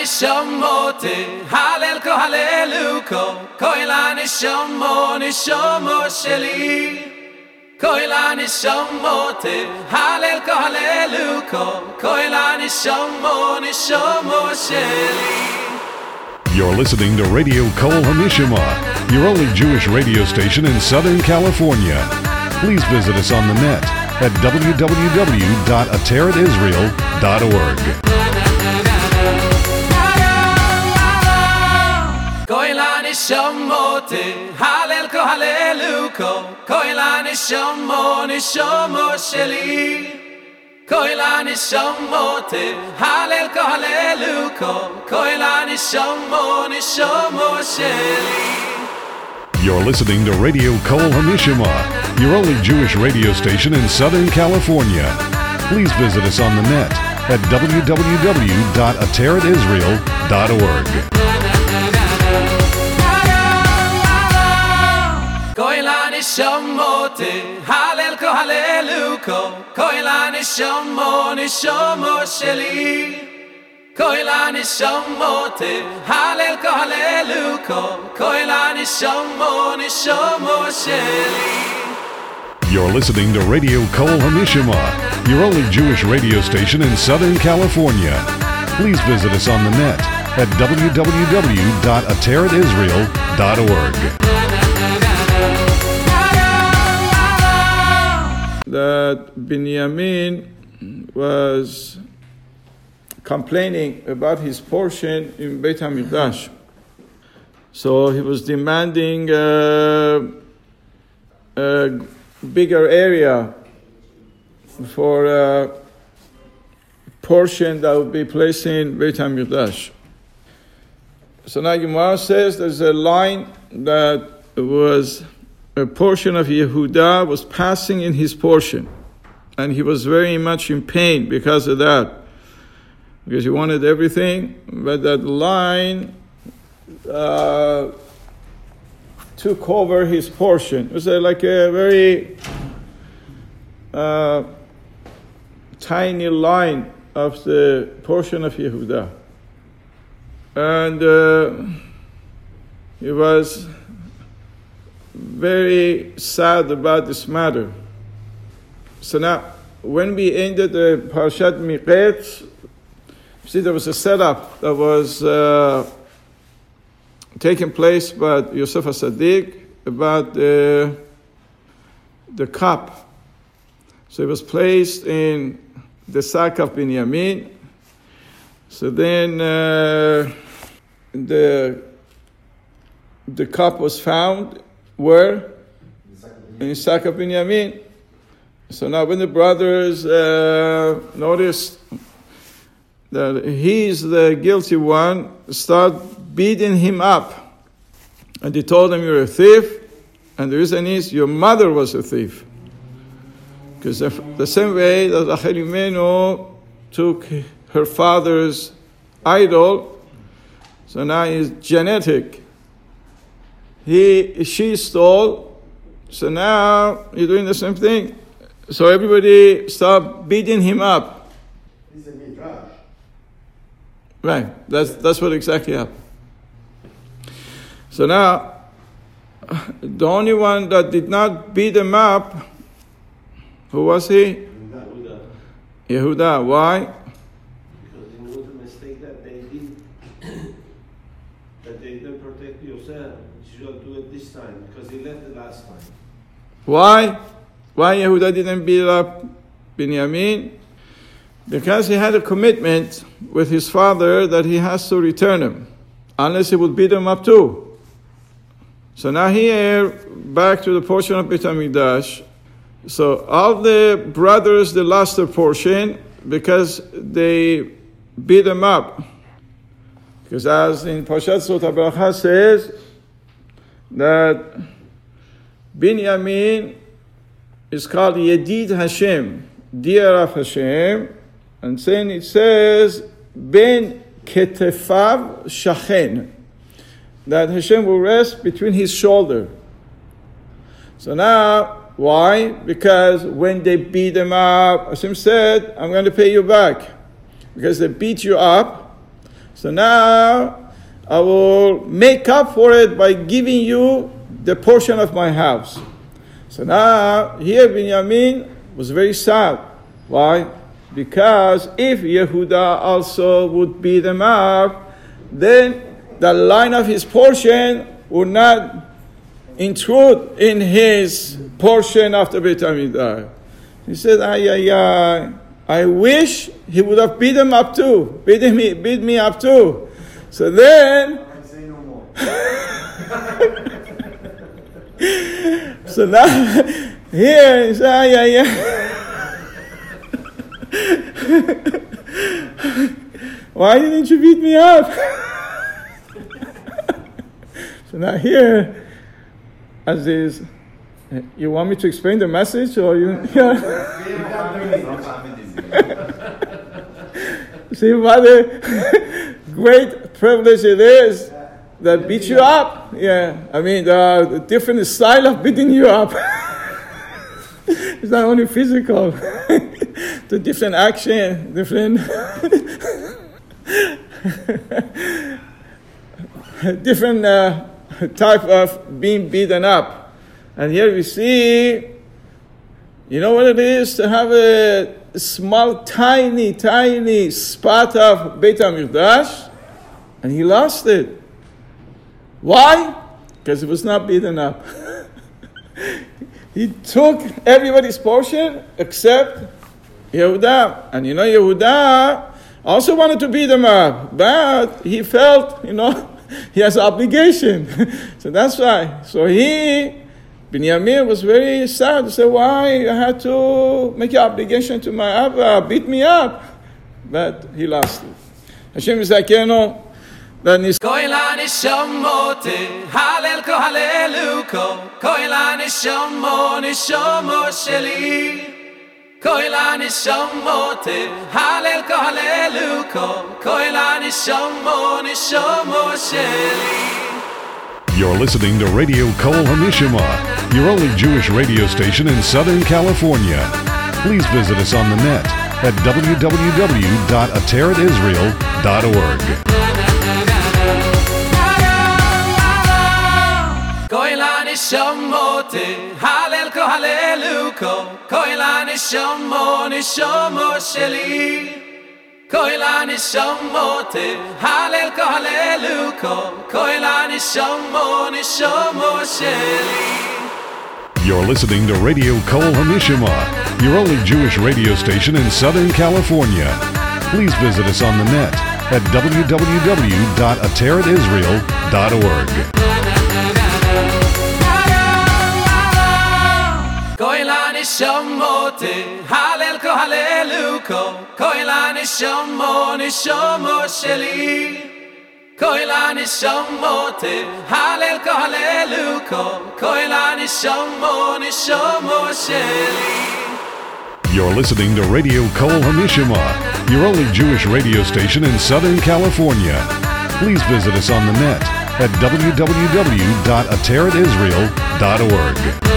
nishamote, halel ko haleluko, koila nishomo sheli. Koila nishamote, halel ko haleluko, koila nishomo sheli. You're listening to Radio Kol Hamishama, your only Jewish radio station in Southern California. Please visit us on the net at www.ateratisrael.org. Koila nishamote, halel ko haleluko, koila nishomo sheli. Koila nishamote, halel ko haleluko, koila nishomo sheli. You're listening to Radio Kol Hamishama, your only Jewish radio station in Southern California. Please visit us on the net at www.ateratisrael.org. Koila nishamote, halel ko haleluko, koila nishomo sheli. Koila nishamote, halel ko haleluko, koila nishomo sheli. You're listening to Radio Kol Hamishama, your only Jewish radio station in Southern California. Please visit us on the net at www.ateratisrael.org. That Binyamin was complaining about his portion in Beit HaMikdash. So he was demanding a bigger area for a portion that would be placed in Beit HaMikdash. So now Gemara says there's a line that was a portion of Yehuda was passing in his portion. And he was very much in pain because of that. Because he wanted everything, but that line took over his portion. It was like a very tiny line of the portion of Yehuda. And he was very sad about this matter. So now, when we ended the Parashat Miketz, see, there was a setup that was taking place by Yosef HaSadiq about the cup. So it was placed in the sack of Binyamin. So then the cup was found where? In the sack of Binyamin. So now when the brothers noticed that he's the guilty one, start beating him up. And they told him, you're a thief. And the reason is, your mother was a thief. Because the same way that Rachel Imenu took her father's idol, so now it's genetic. She stole, so now you're doing the same thing. So everybody start beating him up. He's a midrash. Right, that's what exactly happened. So now, the only one that did not beat him up, who was he? Yehuda. Why? Because he knew the mistake that they did, that they didn't protect Yosef. You should do it this time, because he left it last time. Why? Why Yehuda didn't beat up Binyamin? Because he had a commitment with his father that he has to return him, unless he would beat him up too. So now here, back to the portion of Beit HaMikdash. So all the brothers, they lost their portion because they beat them up. Because as in Parashat Sot HaBracha says, that Binyamin is called Yedid Hashem, dear of Hashem, and then it says, Ben Ketefav Shachen, that Hashem will rest between his shoulder. So now, why? Because when they beat him up, Hashem said, I'm going to pay you back. Because they beat you up, So now I will make up for it by giving you the portion of my house. So now here Binyamin was very sad. Why? Because if Yehuda also would beat him up, then the line of his portion would not intrude in his portion after Beit HaMikdash. He said, I wish he would have beat him up too, beat me up too. So then, I say no more. so now here he said, why didn't you beat me up? So now here, as is, you want me to explain the message, or you? See what a great privilege it is that beat you up. Yeah, I mean the different style of beating you up. It's not only physical, the different action, different different type of being beaten up. And here we see, you know what it is to have a small, tiny spot of Beit HaMikdash, and he lost it. Why? Because it was not beaten up. He took everybody's portion except Yehuda. And you know, Yehuda also wanted to beat him up, but he felt, he has an obligation. So that's why. So Binyamin was very sad to say, why I had to make an obligation to my Abba, beat me up. But he lost it. Hashem Yisakenu, that is Koi la nishamote, halel ko haleluko, koi la nishamo sheli. Koi la nishamote, halel ko haleluko, koi la nishamo sheli. You're listening to Radio Kol HaNishama, your only Jewish radio station in Southern California. Please visit us on the net at www.ateratisrael.org. Koi la nishamote, halel ko haleluko, koi la nishamo sheli. Koi la nishamote, halel ko haleluko, koi la nishamo sheli. You're listening to Radio Kol HaNishama, your only Jewish radio station in Southern California. Please visit us on the net at www.ateratisrael.org. Koi la nishamote, halel ko haleluko, koi la nishamo sheli. Koi la nishamote, halel ko haleluko, koi la nishamo sheli. You're listening to Radio Kol HaNishama, your only Jewish radio station in Southern California. Please visit us on the net at www.ateratisrael.org.